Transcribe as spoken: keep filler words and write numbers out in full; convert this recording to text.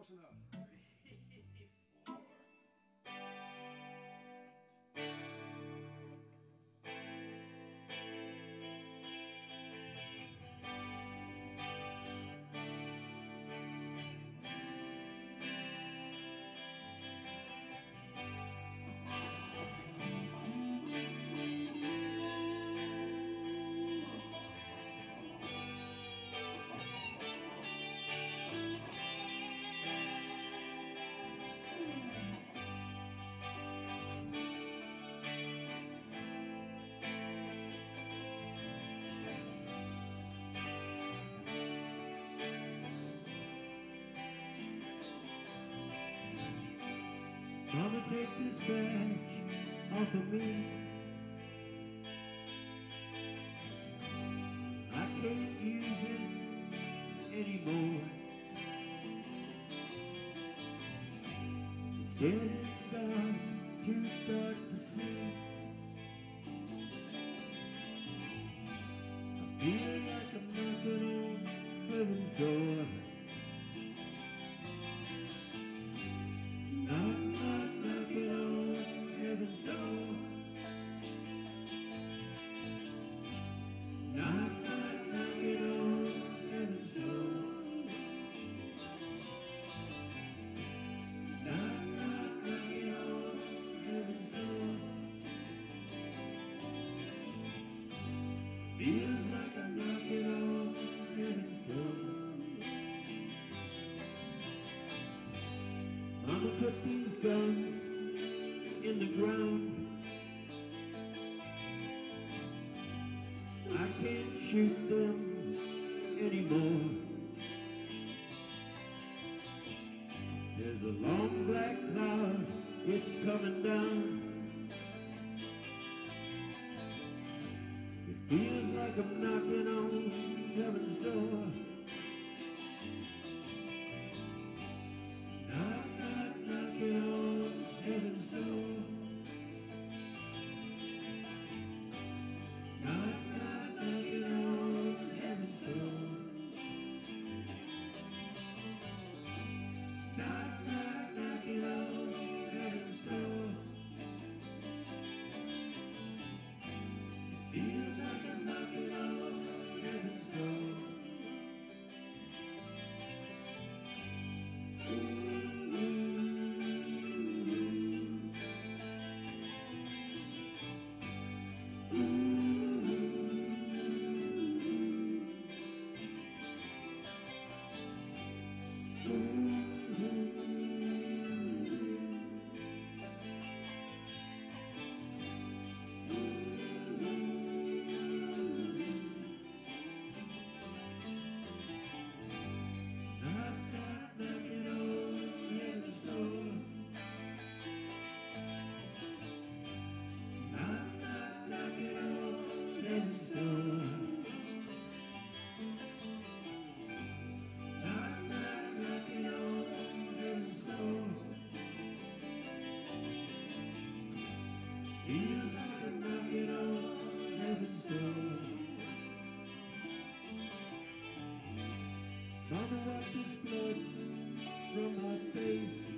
Mama, take this badge off of me. I can't use it anymore. It's getting dark, too dark to see. I feel like I'm knocking on heaven's door. Knock, knock, knocking on heaven's door. Knock, knock, knocking on heaven's door. Knock, knock, knocking on heaven's door. Feels like I'm knocking on heaven's door. Mama, put these guns in the ground. I can't shoot them anymore. There's a long black cloud, it's coming down. It feels like I'm knocking on heaven's door. Knock, knock, knocking on heaven's door. Knock, knock, knocking on heaven's door. Knock, knock, knocking on heaven's door. It feels like I'm knocking on heaven's door. Heaven's door. Knock, knock, knocking on heaven's door. Feels like I'm knocking on heaven's door. Mama, wipe this blood from my face.